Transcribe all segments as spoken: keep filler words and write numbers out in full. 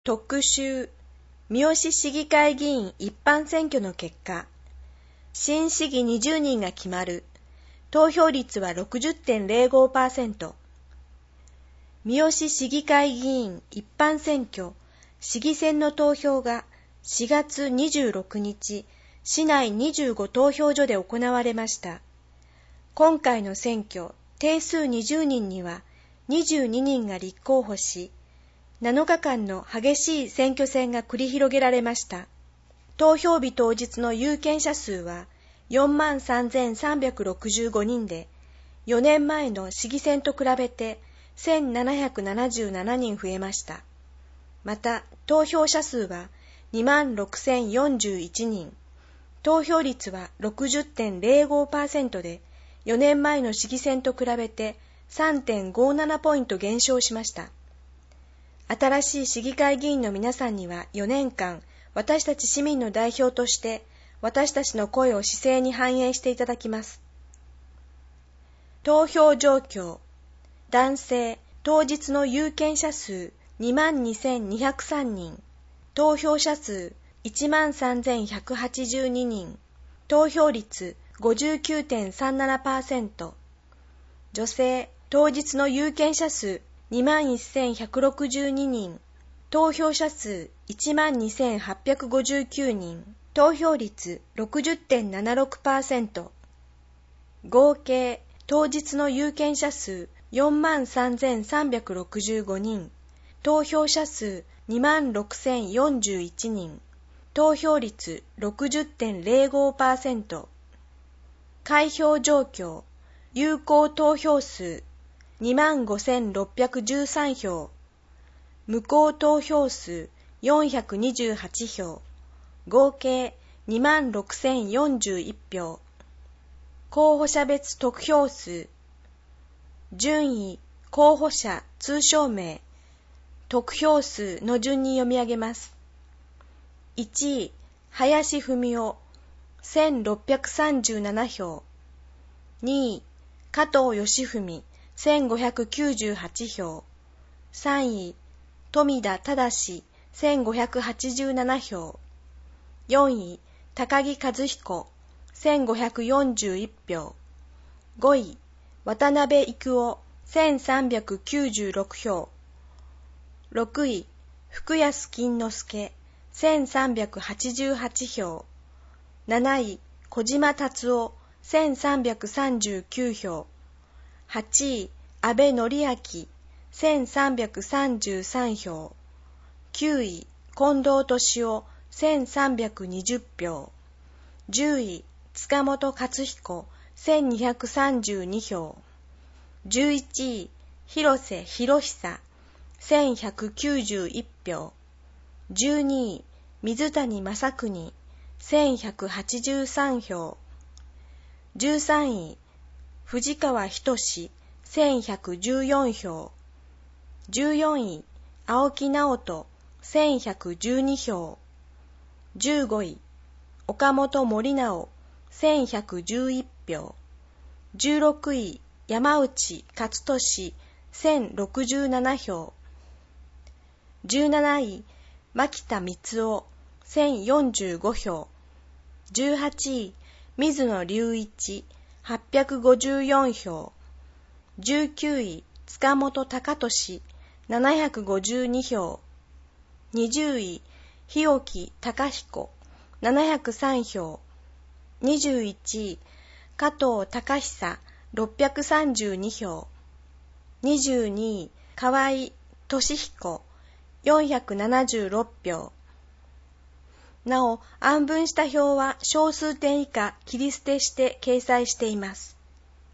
特集、三好市議会議員一般選挙の結果、新市議にじゅうにんが決まる。投票率は ろくじゅってんゼロごパーセント。三好市議会議員一般選挙、市議選の投票がしがつにじゅうろくにち、市内にじゅうご投票所で行われました。今回の選挙、定数にじゅうにんにはにじゅうににんが立候補し、なのかかんの激しい選挙戦が繰り広げられました。投票日当日の有権者数はよんまんさんぜんさんびゃくろくじゅうごにんで、よねんまえの市議選と比べてせんななひゃくななじゅうななにん増えました。また、投票者数はにまんろくせんよんじゅういちにん、投票率は ろくじゅってんゼロごパーセント で、よねんまえの市議選と比べて さんてんごなな ポイント減少しました。新しい市議会議員の皆さんにはよねんかん、私たち市民の代表として、私たちの声を市政に反映していただきます。投票状況。男性、当日の有権者数にまんにせんにひゃくさんにん、投票者数いちまんさんぜんひゃくはちじゅうににん、投票率 ごじゅうきゅうてんさんななパーセント。女性、当日の有権者数にまんせんひゃくろくじゅうににん、投票者数いちまんにせんはっぴゃくごじゅうきゅうにん、投票率 ろくじゅってんななろくパーセント。合計、当日の有権者数よんまんさんぜんさんびゃくろくじゅうごにん、投票者数にまんろくせんよんじゅういちにん、投票率 ろくじゅってんゼロごパーセント。開票状況。有効投票数にまんごせんろっぴゃくじゅうさんひょう、無効投票数よんひゃくにじゅうはちひょう、合計にまんろくせんよんじゅういちひょう。候補者別得票数。順位、候補者、通称名、得票数の順に読み上げます。いちい、林文夫、せんろっぴゃくさんじゅうななひょう。にい、加藤義文、せんごひゃくきゅうじゅうはちひょう。さんい、富田忠、せんごひゃくはちじゅうななひょう。よんい、高木和彦、せんごひゃくよんじゅういちひょう。ごい、渡辺育夫、せんさんびゃくきゅうじゅうろくひょう。ろくい、福安金之助、せんさんびゃくはちじゅうはちひょう。なない、小島達夫、せんさんびゃくさんじゅうきゅうひょう。はちい、安倍則明、せんさんびゃくさんじゅうさんひょう。きゅうい、近藤俊夫、せんさんびゃくにじゅうひょう。じゅうい、塚本勝彦、せんにひゃくさんじゅうにひょう。じゅういちい、広瀬博久、せんひゃくきゅうじゅういちひょう。じゅうにい、水谷正邦、せんひゃくはちじゅうさんひょう。じゅうさんい、藤川仁、せんひゃくじゅうよんひょう。じゅうよんい、青木直人、せんひゃくじゅうにひょう。じゅうごい、岡本森直、せんひゃくじゅういちひょう。じゅうろくい、山内勝利、せんろくじゅうななひょう。じゅうなない、牧田光夫、せんよんじゅうごひょう。じゅうはちい、水野隆一、はっぴゃくごじゅうよんひょう。じゅうきゅうい、塚本高俊、ななひゃくごじゅうにひょう。にじゅうい、日置貴彦、ななひゃくさんひょう。にじゅういちい、加藤隆久、ろっぴゃくさんじゅうにひょう。にじゅうにい、河合俊彦、よんひゃくななじゅうろくひょう。なお、案分した票は小数点以下切り捨てして掲載しています。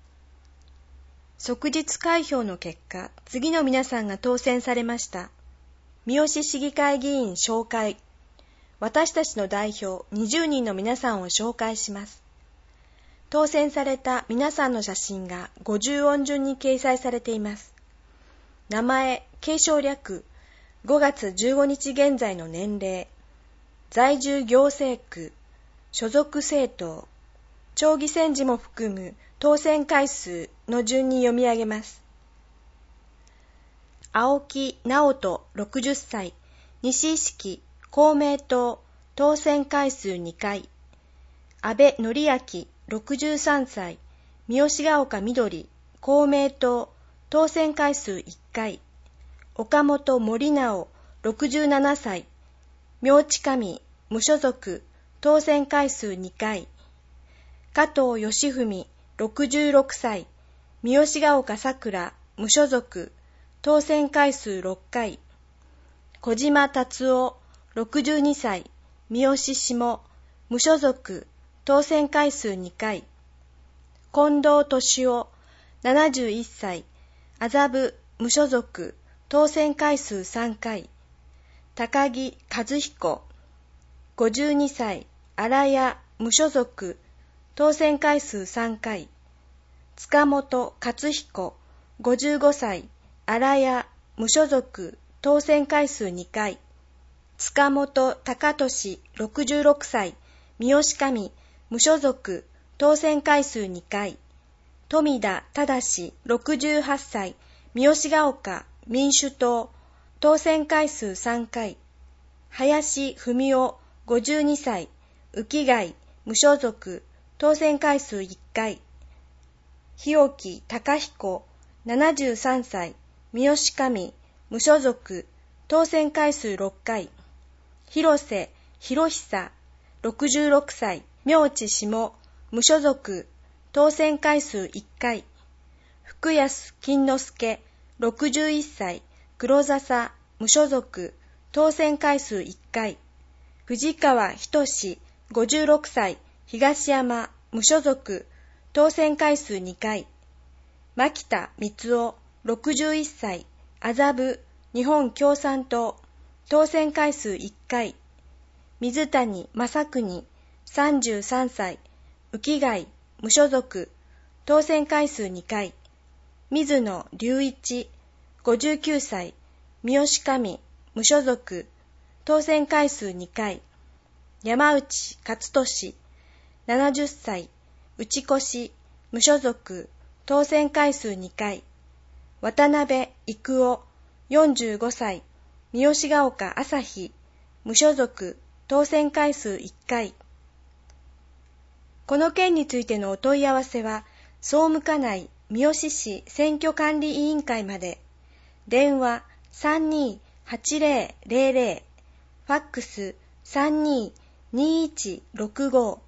即日開票の結果、次の皆さんが当選されました。三好市議会議員紹介。私たちの代表にじゅうにんの皆さんを紹介します。当選された皆さんの写真がごじゅうおん順に掲載されています。名前、継承略、ごがつじゅうごにち現在の年齢、在住行政区、所属政党、町議選時も含む当選回数の順に読み上げます。青木直人ろくじゅっさい、 西井式公明党当選回数にかい、安倍則明ろくじゅうさんさい、三好ヶ丘みどり公明党当選回数いっかい、岡本森直ろくじゅうななさい、明知神無所属当選回数にかい、加藤義文ろくじゅうろくさい、三好ヶ丘さくら無所属当選回数ろっかい、小島達夫ろくじゅうにさい、三好下無所属当選回数にかい、近藤敏夫ななじゅういっさい、麻布無所属当選回数さんかい、高木和彦ごじゅうにさい、荒谷無所属当選回数さんかい、塚本勝彦ごじゅうごさい、荒谷無所属当選回数にかい、塚本高俊ろくじゅうろくさい、三好上無所属当選回数にかい、富田忠ろくじゅうはっさい、三好ヶ丘民主党当選回数さんかい、林文夫ごじゅうにさい、浮貝無所属当選回数いっかい、日置貴彦ななじゅうさんさい、三好上無所属当選回数ろっかい、広瀬博久ろくじゅうろくさい、明知下無所属当選回数いっかい、福安金之助ろくじゅういっさい、黒笹無所属当選回数いっかい、藤川仁ごじゅうろくさい、東山無所属当選回数にかい、牧田光夫ろくじゅういっさい、麻布日本共産党当選回数いっかい、水谷正邦さんじゅうさんさい、浮貝無所属当選回数にかい、水野隆一ごじゅうきゅうさい、三好上無所属当選回数にかい、山内勝利ななじゅっさい、内越無所属当選回数にかい、渡辺育夫よんじゅうごさい、三好ヶ丘朝日無所属当選回数いっかい。この件についてのお問い合わせは、総務課内三好市選挙管理委員会まで、電話 さんにーはちぜろぜろぜろ、ファックス さんにーにーいちろくご